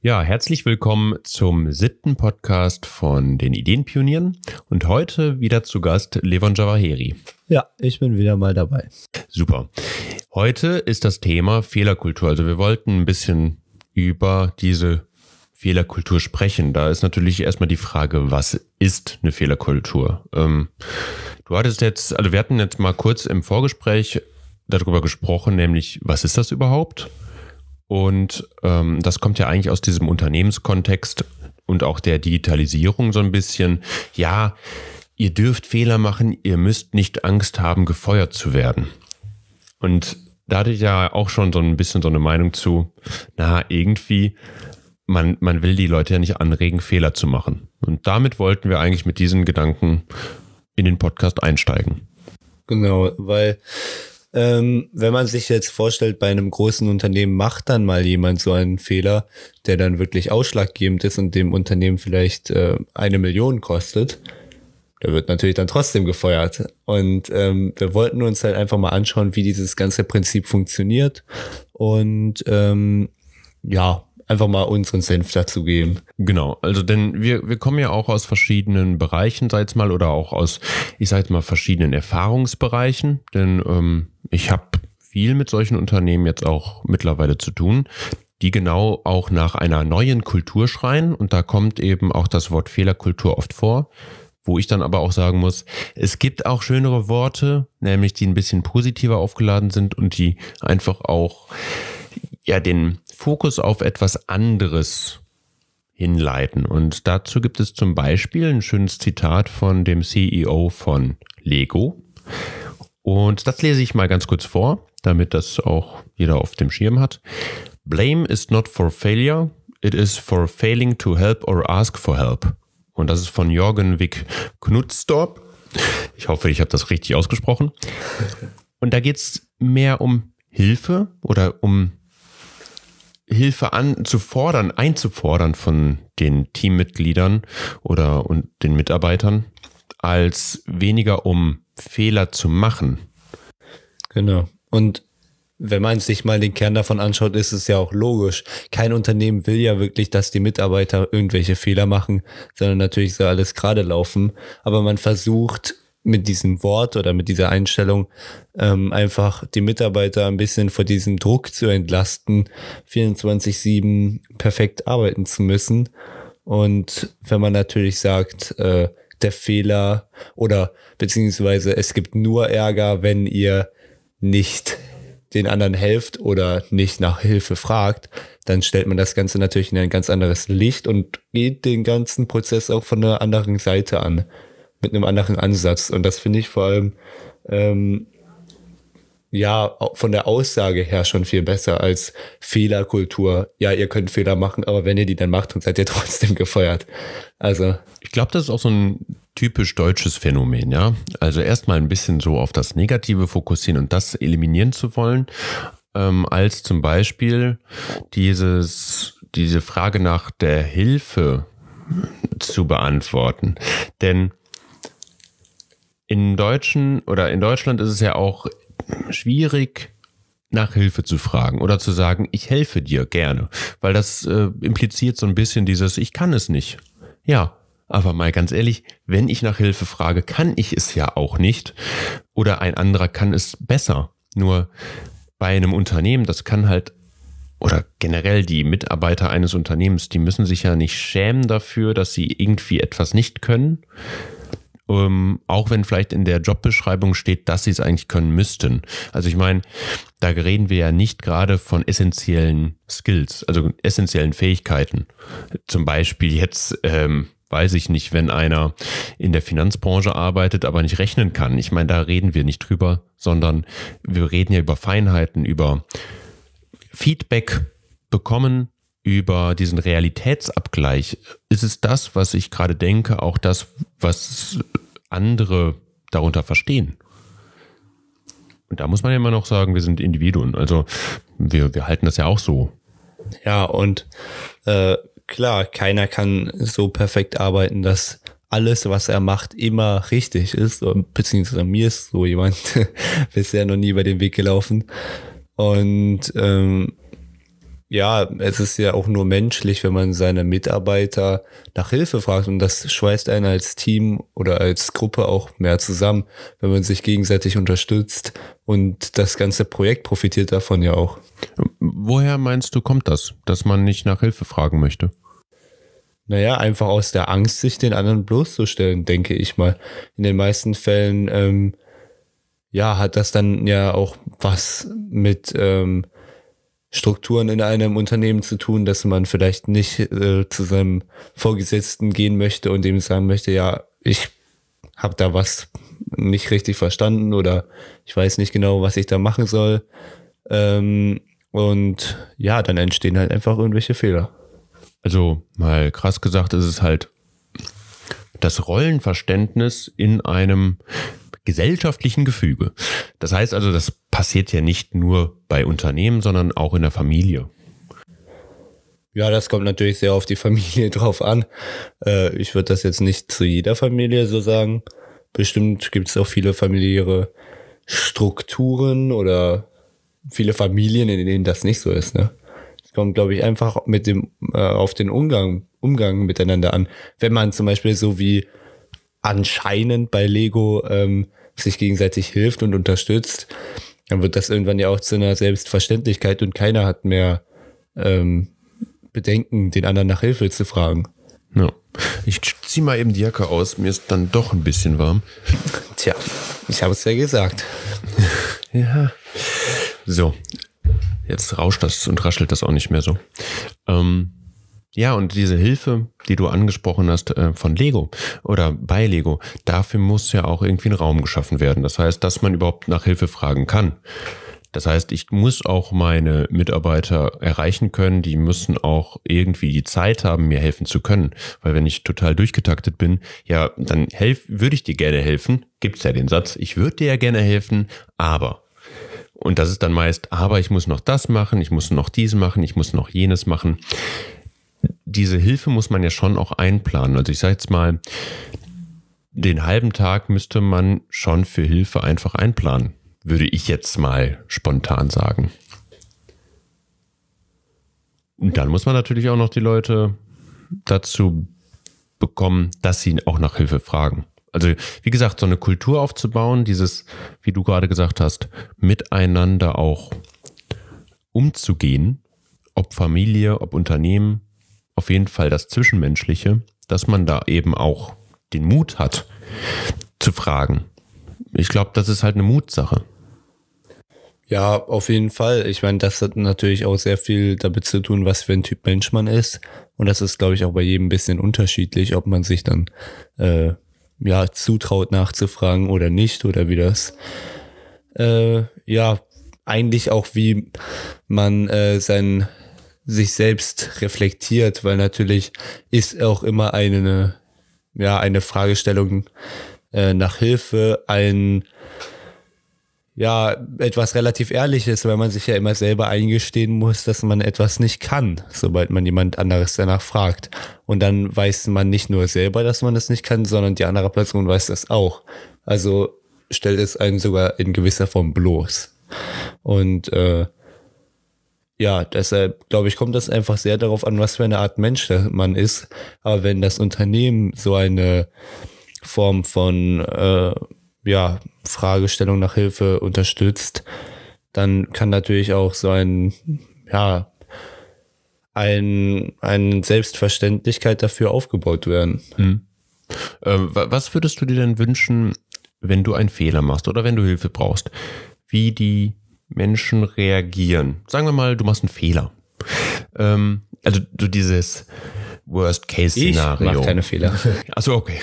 Ja, herzlich willkommen zum 7. Podcast von den Ideenpionieren und heute wieder zu Gast Levon Javaheri. Ja, ich bin wieder mal dabei. Super. Heute ist das Thema Fehlerkultur. Also wir wollten ein bisschen über diese Fehlerkultur sprechen. Da ist natürlich erstmal die Frage, was ist eine Fehlerkultur? Wir hatten jetzt mal kurz im Vorgespräch darüber gesprochen, nämlich was ist das überhaupt? Und das kommt ja eigentlich aus diesem Unternehmenskontext und auch der Digitalisierung so ein bisschen. Ja, ihr dürft Fehler machen, ihr müsst nicht Angst haben, gefeuert zu werden. Und da hatte ich ja auch schon so ein bisschen so eine Meinung zu, irgendwie, man will die Leute ja nicht anregen, Fehler zu machen. Und damit wollten wir eigentlich mit diesen Gedanken in den Podcast einsteigen. Genau, weil wenn man sich jetzt vorstellt, bei einem großen Unternehmen macht dann mal jemand so einen Fehler, der dann wirklich ausschlaggebend ist und dem Unternehmen vielleicht 1 Million kostet, der wird natürlich dann trotzdem gefeuert. Und wir wollten uns halt einfach mal anschauen, wie dieses ganze Prinzip funktioniert und einfach mal unseren Senf dazu geben. Genau, also denn wir kommen ja auch aus verschiedenen Bereichen, sag ich mal, oder auch aus, ich sag jetzt mal, verschiedenen Erfahrungsbereichen, denn ich habe viel mit solchen Unternehmen jetzt auch mittlerweile zu tun, die genau auch nach einer neuen Kultur schreien und da kommt eben auch das Wort Fehlerkultur oft vor, wo ich dann aber auch sagen muss, es gibt auch schönere Worte, nämlich die ein bisschen positiver aufgeladen sind und die einfach auch den Fokus auf etwas anderes hinleiten. Und dazu gibt es zum Beispiel ein schönes Zitat von dem CEO von Lego. Und das lese ich mal ganz kurz vor, damit das auch jeder auf dem Schirm hat. Blame is not for failure, it is for failing to help or ask for help. Und das ist von Jürgen Wick Knudstorp. Ich hoffe, ich habe das richtig ausgesprochen. Und da geht es mehr um Hilfe oder um Hilfe einzufordern von den Teammitgliedern und den Mitarbeitern, als weniger um Fehler zu machen. Genau. Und wenn man sich mal den Kern davon anschaut, ist es ja auch logisch. Kein Unternehmen will ja wirklich, dass die Mitarbeiter irgendwelche Fehler machen, sondern natürlich soll alles gerade laufen. Aber man versucht mit diesem Wort oder mit dieser Einstellung einfach die Mitarbeiter ein bisschen vor diesem Druck zu entlasten, 24/7 perfekt arbeiten zu müssen. Und wenn man natürlich sagt, der Fehler oder beziehungsweise es gibt nur Ärger, wenn ihr nicht den anderen helft oder nicht nach Hilfe fragt, dann stellt man das Ganze natürlich in ein ganz anderes Licht und geht den ganzen Prozess auch von einer anderen Seite an, mit einem anderen Ansatz. Und das finde ich vor allem von der Aussage her schon viel besser als Fehlerkultur. Ja, ihr könnt Fehler machen, aber wenn ihr die dann macht, dann seid ihr trotzdem gefeuert. Also ich glaube, das ist auch so ein typisch deutsches Phänomen, ja. Also erstmal ein bisschen so auf das Negative fokussieren und das eliminieren zu wollen, als zum Beispiel diese Frage nach der Hilfe zu beantworten. Denn in Deutschland ist es ja auch schwierig, nach Hilfe zu fragen oder zu sagen, ich helfe dir gerne, weil das impliziert so ein bisschen dieses, ich kann es nicht. Ja, aber mal ganz ehrlich, wenn ich nach Hilfe frage, kann ich es ja auch nicht oder ein anderer kann es besser. Nur bei einem Unternehmen, das kann halt, oder generell die Mitarbeiter eines Unternehmens, die müssen sich ja nicht schämen dafür, dass sie irgendwie etwas nicht können. Auch wenn vielleicht in der Jobbeschreibung steht, dass sie es eigentlich können müssten. Also ich meine, da reden wir ja nicht gerade von essentiellen Skills, also essentiellen Fähigkeiten. Zum Beispiel jetzt, weiß ich nicht, wenn einer in der Finanzbranche arbeitet, aber nicht rechnen kann. Ich meine, da reden wir nicht drüber, sondern wir reden ja über Feinheiten, über Feedback bekommen, über diesen Realitätsabgleich. Ist es das, was ich gerade denke, auch das, was andere darunter verstehen? Und da muss man ja immer noch sagen, wir sind Individuen. Also wir halten das ja auch so. Ja, und klar, keiner kann so perfekt arbeiten, dass alles, was er macht, immer richtig ist. Beziehungsweise mir ist so jemand bisher noch nie über den Weg gelaufen. Und Ja, es ist ja auch nur menschlich, wenn man seine Mitarbeiter nach Hilfe fragt, und das schweißt einen als Team oder als Gruppe auch mehr zusammen, wenn man sich gegenseitig unterstützt, und das ganze Projekt profitiert davon ja auch. Woher meinst du, kommt das, dass man nicht nach Hilfe fragen möchte? Naja, einfach aus der Angst, sich den anderen bloßzustellen, denke ich mal. In den meisten Fällen, ja, hat das dann ja auch was mit Strukturen in einem Unternehmen zu tun, dass man vielleicht nicht zu seinem Vorgesetzten gehen möchte und dem sagen möchte, ja, ich habe da was nicht richtig verstanden oder ich weiß nicht genau, was ich da machen soll. Und ja, dann entstehen halt einfach irgendwelche Fehler. Also mal krass gesagt, ist es halt das Rollenverständnis in einem gesellschaftlichen Gefüge. Das heißt also, das passiert ja nicht nur bei Unternehmen, sondern auch in der Familie. Ja, das kommt natürlich sehr auf die Familie drauf an. Ich würde das jetzt nicht zu jeder Familie so sagen. Bestimmt gibt es auch viele familiäre Strukturen oder viele Familien, in denen das nicht so ist, ne? Es kommt, glaube ich, einfach mit dem auf den Umgang miteinander an. Wenn man zum Beispiel so wie anscheinend bei Lego sich gegenseitig hilft und unterstützt, dann wird das irgendwann ja auch zu einer Selbstverständlichkeit und keiner hat mehr Bedenken, den anderen nach Hilfe zu fragen. Ja. Ich zieh mal eben die Jacke aus, mir ist dann doch ein bisschen warm. Tja, ich habe es ja gesagt. Ja. So, jetzt rauscht das und raschelt das auch nicht mehr so. Ja, und diese Hilfe, die du angesprochen hast von Lego oder bei Lego, dafür muss ja auch irgendwie ein Raum geschaffen werden. Das heißt, dass man überhaupt nach Hilfe fragen kann. Das heißt, ich muss auch meine Mitarbeiter erreichen können, die müssen auch irgendwie die Zeit haben, mir helfen zu können. Weil wenn ich total durchgetaktet bin, ja, dann würde ich dir gerne helfen. Gibt's ja den Satz, ich würde dir ja gerne helfen, aber. Und das ist dann meist, aber ich muss noch das machen, ich muss noch dies machen, ich muss noch jenes machen. Diese Hilfe muss man ja schon auch einplanen. Also ich sage jetzt mal, den halben Tag müsste man schon für Hilfe einfach einplanen, würde ich jetzt mal spontan sagen. Und dann muss man natürlich auch noch die Leute dazu bekommen, dass sie auch nach Hilfe fragen. Also wie gesagt, so eine Kultur aufzubauen, dieses, wie du gerade gesagt hast, miteinander auch umzugehen, ob Familie, ob Unternehmen, auf jeden Fall das Zwischenmenschliche, dass man da eben auch den Mut hat zu fragen. Ich glaube, das ist halt eine Mutsache. Ja, auf jeden Fall. Ich meine, das hat natürlich auch sehr viel damit zu tun, was für ein Typ Mensch man ist. Und das ist, glaube ich, auch bei jedem ein bisschen unterschiedlich, ob man sich dann zutraut nachzufragen oder nicht, oder wie das eigentlich auch wie man sich selbst reflektiert, weil natürlich ist auch immer eine Fragestellung nach Hilfe etwas relativ Ehrliches, weil man sich ja immer selber eingestehen muss, dass man etwas nicht kann, sobald man jemand anderes danach fragt. Und dann weiß man nicht nur selber, dass man das nicht kann, sondern die andere Person weiß das auch. Also stellt es einen sogar in gewisser Form bloß. Und deshalb, glaube ich, kommt das einfach sehr darauf an, was für eine Art Mensch man ist. Aber wenn das Unternehmen so eine Form von Fragestellung nach Hilfe unterstützt, dann kann natürlich auch so eine Selbstverständlichkeit dafür aufgebaut werden. Was würdest du dir denn wünschen, wenn du einen Fehler machst oder wenn du Hilfe brauchst? Wie die Menschen reagieren. Sagen wir mal, du machst einen Fehler. Also so dieses Worst-Case-Szenario. Ich mache keine Fehler. Achso, okay.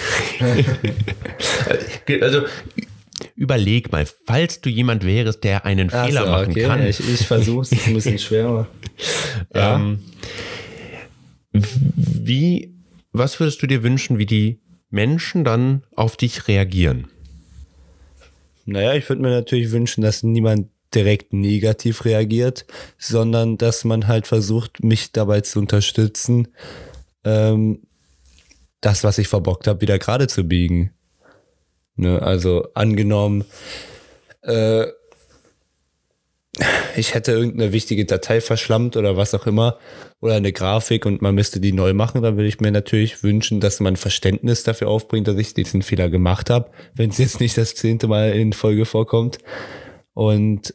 Also überleg mal, falls du jemand wärst, der einen Fehler machen kann. Ich versuche es, ist ein bisschen schwerer. Ja. Was würdest du dir wünschen, wie die Menschen dann auf dich reagieren? Naja, ich würde mir natürlich wünschen, dass niemand direkt negativ reagiert, sondern dass man halt versucht, mich dabei zu unterstützen, das, was ich verbockt habe, wieder gerade zu biegen. Ne? Also angenommen, ich hätte irgendeine wichtige Datei verschlammt oder was auch immer oder eine Grafik und man müsste die neu machen, dann würde ich mir natürlich wünschen, dass man Verständnis dafür aufbringt, dass ich diesen Fehler gemacht habe, wenn es jetzt nicht das 10. Mal in Folge vorkommt. Und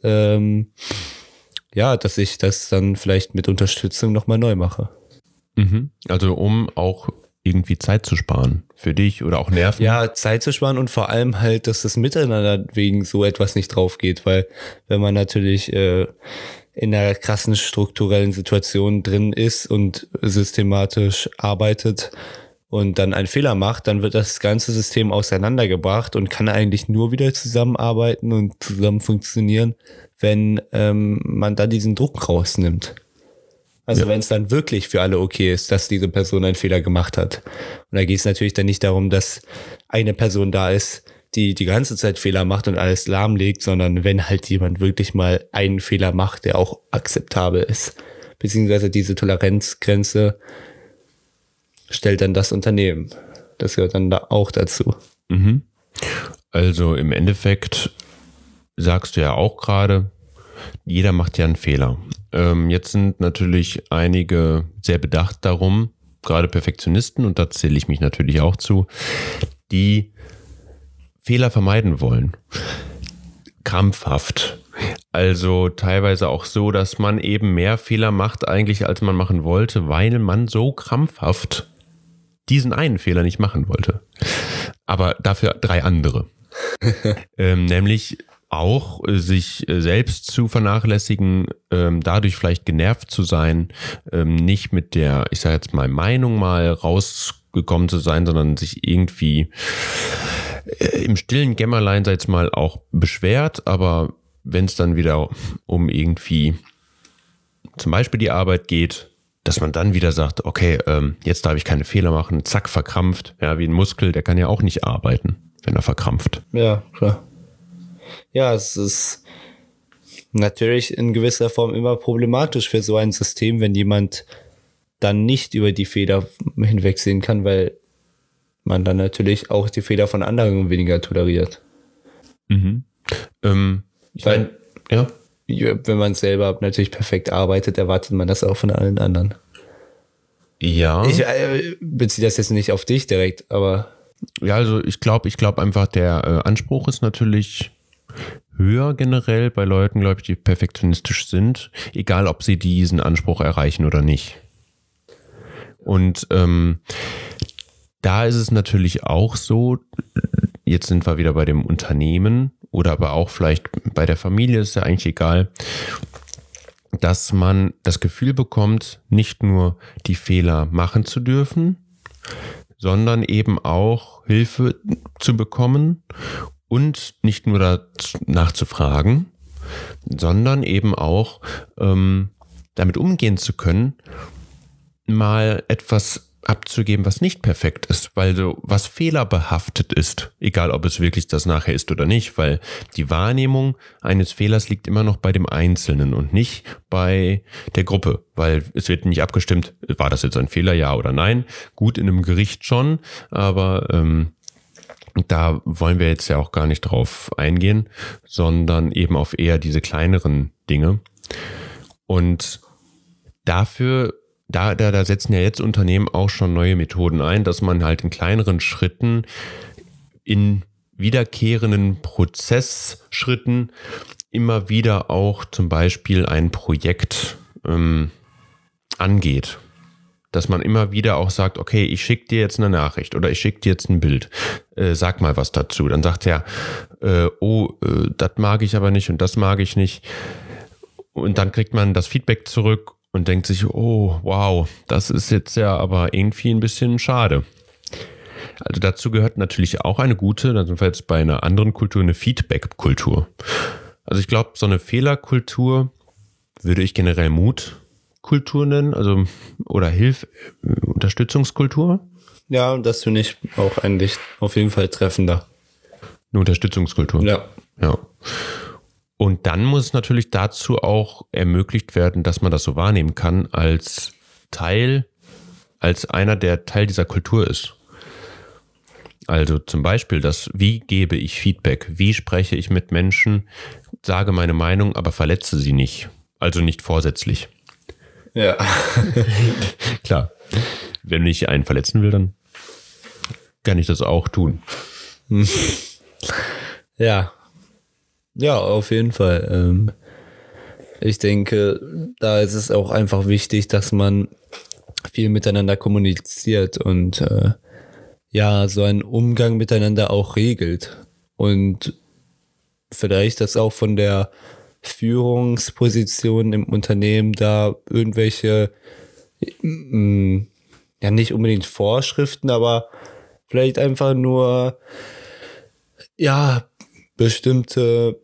dass ich das dann vielleicht mit Unterstützung nochmal neu mache. Also um auch irgendwie Zeit zu sparen für dich oder auch Nerven. Ja, Zeit zu sparen und vor allem halt, dass das Miteinander wegen so etwas nicht drauf geht, weil wenn man natürlich in einer krassen strukturellen Situation drin ist und systematisch arbeitet und dann einen Fehler macht, dann wird das ganze System auseinandergebracht und kann eigentlich nur wieder zusammenarbeiten und zusammen funktionieren, wenn man da diesen Druck rausnimmt. Also wenn es dann wirklich für alle okay ist, dass diese Person einen Fehler gemacht hat. Und da geht es natürlich dann nicht darum, dass eine Person da ist, die die ganze Zeit Fehler macht und alles lahmlegt, sondern wenn halt jemand wirklich mal einen Fehler macht, der auch akzeptabel ist. Beziehungsweise diese Toleranzgrenze stellt dann das Unternehmen. Das gehört dann da auch dazu. Also im Endeffekt sagst du ja auch gerade, jeder macht ja einen Fehler. Jetzt sind natürlich einige sehr bedacht darum, gerade Perfektionisten, und da zähle ich mich natürlich auch zu, die Fehler vermeiden wollen. Krampfhaft. Also teilweise auch so, dass man eben mehr Fehler macht eigentlich, als man machen wollte, weil man so krampfhaft diesen einen Fehler nicht machen wollte. Aber dafür 3 andere. Nämlich auch sich selbst zu vernachlässigen, dadurch vielleicht genervt zu sein, nicht mit der, ich sage jetzt mal, Meinung mal rausgekommen zu sein, sondern sich irgendwie im stillen Kämmerlein, sag ich jetzt mal, auch beschwert, aber wenn es dann wieder um irgendwie zum Beispiel die Arbeit geht, dass man dann wieder sagt, okay, jetzt darf ich keine Fehler machen, zack, verkrampft, ja, wie ein Muskel, der kann ja auch nicht arbeiten, wenn er verkrampft. Ja, klar. Ja, es ist natürlich in gewisser Form immer problematisch für so ein System, wenn jemand dann nicht über die Fehler hinwegsehen kann, weil man dann natürlich auch die Fehler von anderen weniger toleriert. Weil, ja. Wenn man selber natürlich perfekt arbeitet, erwartet man das auch von allen anderen. Ja. Ich beziehe das jetzt nicht auf dich direkt, aber... Ja, also ich glaube einfach, der Anspruch ist natürlich höher generell bei Leuten, glaube ich, die perfektionistisch sind, egal ob sie diesen Anspruch erreichen oder nicht. Und da ist es natürlich auch so, jetzt sind wir wieder bei dem Unternehmen oder aber auch vielleicht bei der Familie, ist ja eigentlich egal, dass man das Gefühl bekommt, nicht nur die Fehler machen zu dürfen, sondern eben auch Hilfe zu bekommen und nicht nur danach zu fragen, sondern eben auch damit umgehen zu können, mal etwas abzugeben, was nicht perfekt ist, weil so was fehlerbehaftet ist, egal ob es wirklich das nachher ist oder nicht, weil die Wahrnehmung eines Fehlers liegt immer noch bei dem Einzelnen und nicht bei der Gruppe, weil es wird nicht abgestimmt, war das jetzt ein Fehler, ja oder nein. Gut, in einem Gericht schon, aber da wollen wir jetzt ja auch gar nicht drauf eingehen, sondern eben auf eher diese kleineren Dinge. Und dafür, da setzen ja jetzt Unternehmen auch schon neue Methoden ein, dass man halt in kleineren Schritten, in wiederkehrenden Prozessschritten immer wieder auch zum Beispiel ein Projekt angeht. Dass man immer wieder auch sagt, okay, ich schicke dir jetzt eine Nachricht oder ich schicke dir jetzt ein Bild, sag mal was dazu. Dann sagt er, das mag ich aber nicht und das mag ich nicht. Und dann kriegt man das Feedback zurück und denkt sich, oh, wow, das ist jetzt ja aber irgendwie ein bisschen schade. Also dazu gehört natürlich auch eine gute, da sind wir jetzt bei einer anderen Kultur, eine Feedback-Kultur. Also ich glaube, so eine Fehlerkultur würde ich generell Mutkultur nennen, also oder Unterstützungskultur. Ja, und das finde ich auch eigentlich auf jeden Fall treffender. Eine Unterstützungskultur. Ja. Und dann muss natürlich dazu auch ermöglicht werden, dass man das so wahrnehmen kann als einer, der Teil dieser Kultur ist. Also zum Beispiel wie gebe ich Feedback? Wie spreche ich mit Menschen? Sage meine Meinung, aber verletze sie nicht. Also nicht vorsätzlich. Ja. Klar. Wenn ich einen verletzen will, dann kann ich das auch tun. Ja. Ja, auf jeden Fall. Ich denke, da ist es auch einfach wichtig, dass man viel miteinander kommuniziert und so einen Umgang miteinander auch regelt. Und vielleicht das auch von der Führungsposition im Unternehmen da irgendwelche, nicht unbedingt Vorschriften, aber vielleicht einfach nur, bestimmte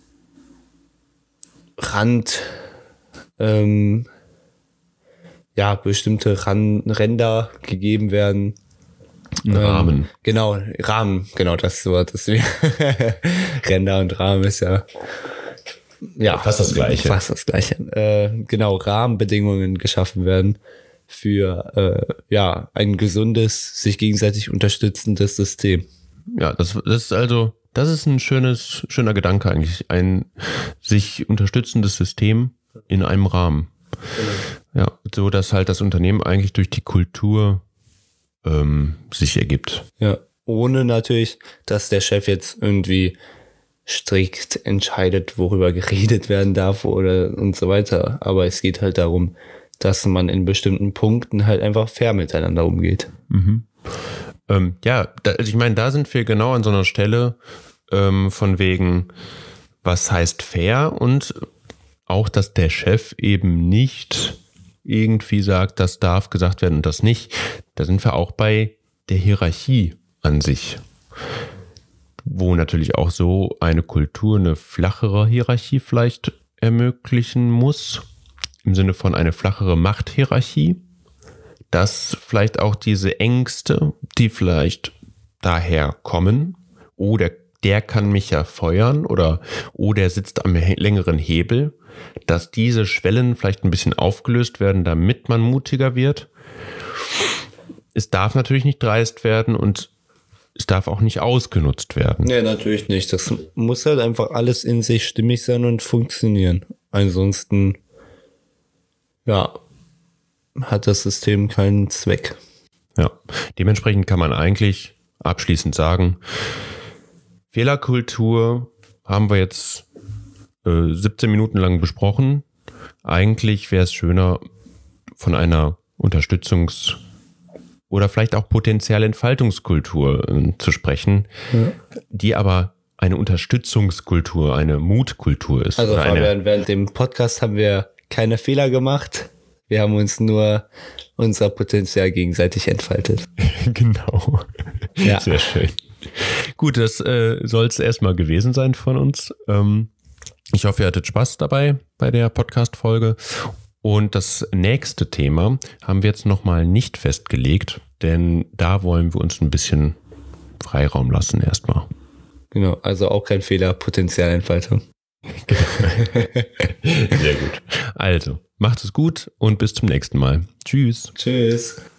bestimmte Ränder gegeben werden. Rahmen. Rahmen, genau das Wort. Ränder und Rahmen ist ja fast das Gleiche. Fast das Gleiche. Rahmenbedingungen geschaffen werden für ein gesundes, sich gegenseitig unterstützendes System. Ja, das ist ein schöner Gedanke eigentlich. Ein sich unterstützendes System in einem Rahmen. Ja, so dass halt das Unternehmen eigentlich durch die Kultur sich ergibt. Ja, ohne natürlich, dass der Chef jetzt irgendwie strikt entscheidet, worüber geredet werden darf und so weiter. Aber es geht halt darum, dass man in bestimmten Punkten halt einfach fair miteinander umgeht. Mhm. Ich meine, da sind wir genau an so einer Stelle von wegen, was heißt fair und auch, dass der Chef eben nicht irgendwie sagt, das darf gesagt werden und das nicht. Da sind wir auch bei der Hierarchie an sich, wo natürlich auch so eine Kultur eine flachere Hierarchie vielleicht ermöglichen muss, im Sinne von eine flachere Machthierarchie, dass vielleicht auch diese Ängste, die vielleicht daher kommen, der kann mich ja feuern oder der sitzt am längeren Hebel, dass diese Schwellen vielleicht ein bisschen aufgelöst werden, damit man mutiger wird. Es darf natürlich nicht dreist werden und es darf auch nicht ausgenutzt werden. Nee, natürlich nicht. Das muss halt einfach alles in sich stimmig sein und funktionieren. Ansonsten, hat das System keinen Zweck. Ja, dementsprechend kann man eigentlich abschließend sagen, Fehlerkultur haben wir jetzt 17 Minuten lang besprochen. Eigentlich wäre es schöner, von einer Unterstützungs- oder vielleicht auch potenzielle Entfaltungskultur zu sprechen, die aber eine Unterstützungskultur, eine Mutkultur ist. Also während dem Podcast haben wir keine Fehler gemacht. Wir haben uns nur unser Potenzial gegenseitig entfaltet. Genau. Ja. Sehr schön. Gut, das soll es erstmal gewesen sein von uns. Ich hoffe, ihr hattet Spaß dabei bei der Podcast-Folge. Und das nächste Thema haben wir jetzt nochmal nicht festgelegt, denn da wollen wir uns ein bisschen Freiraum lassen erstmal. Genau, also auch kein Fehler, Potenzialentfaltung. Sehr gut. Also, macht es gut und bis zum nächsten Mal. Tschüss. Tschüss.